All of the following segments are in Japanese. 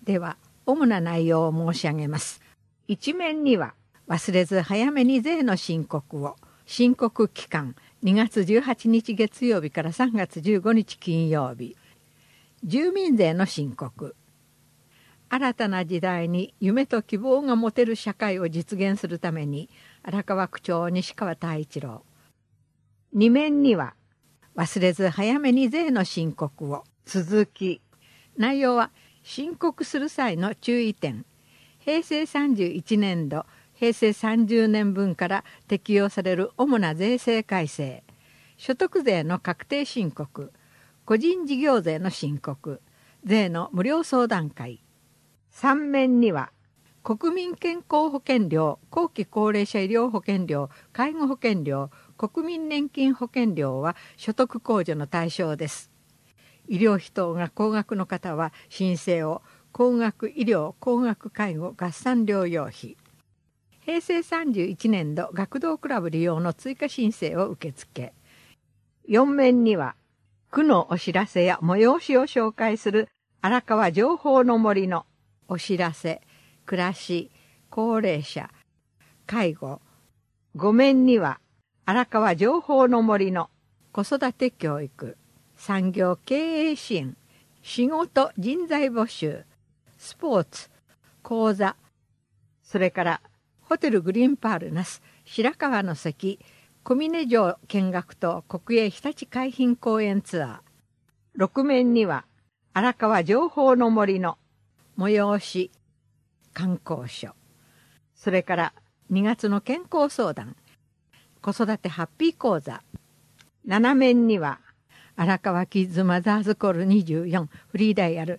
では主な内容を申し上げます。一面には忘れず早めに税の申告を。申告期間2月18日月曜日から3月15日金曜日。住民税の申告。新たな時代に夢と希望が持てる社会を実現するために荒川区長西川太一郎。二面には忘れず早めに税の申告を。続き。内容は申告する際の注意点。平成31年度平成30年分から適用される主な税制改正。所得税の確定申告。個人事業税の申告。税の無料相談会。3面には国民健康保険料、後期高齢者医療保険料、介護保険料、国民年金保険料は所得控除の対象です。医療費等が高額の方は申請を。高額医療、高額介護、合算療養費。平成31年度学童クラブ利用の追加申請を受付。4面には区のお知らせや催しを紹介する荒川情報の森のお知らせ、暮らし、高齢者、介護。5面には荒川情報の森の子育て教育、産業経営支援、仕事人材募集、スポーツ、講座、それからホテルグリーンパールナス、白川の関、小峰城見学と国営ひたち海浜公園ツアー。6面には荒川情報の森の催し、観光所。それから2月の健康相談、子育てハッピー講座。7面には荒川キッズマザーズコール24フリーダイヤル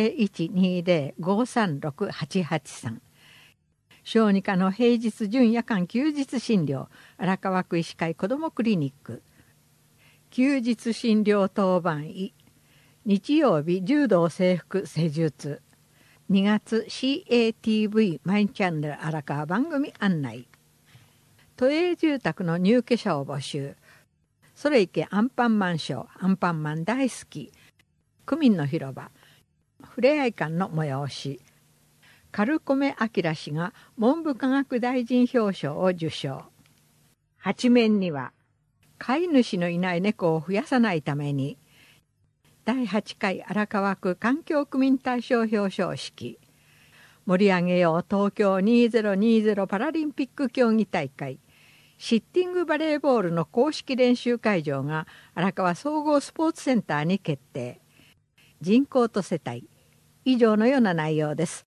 0120-536-883。小児科の平日準夜間休日診療荒川区医師会子どもクリニック。休日診療当番医。日曜日柔道制服施術。2月 CATV マイチャンネル荒川番組案内。都営住宅の入居者を募集。それいけアンパンマンショー、アンパンマン大好き。区民の広場。ふれあい館の催し。軽米明氏が文部科学大臣表彰を受賞。8面には飼い主のいない猫を増やさないために第8回荒川区環境区民大賞表彰式。盛り上げよう東京2020パラリンピック競技大会。シッティングバレーボールの公式練習会場が荒川総合スポーツセンターに決定。人口と世帯。以上のような内容です。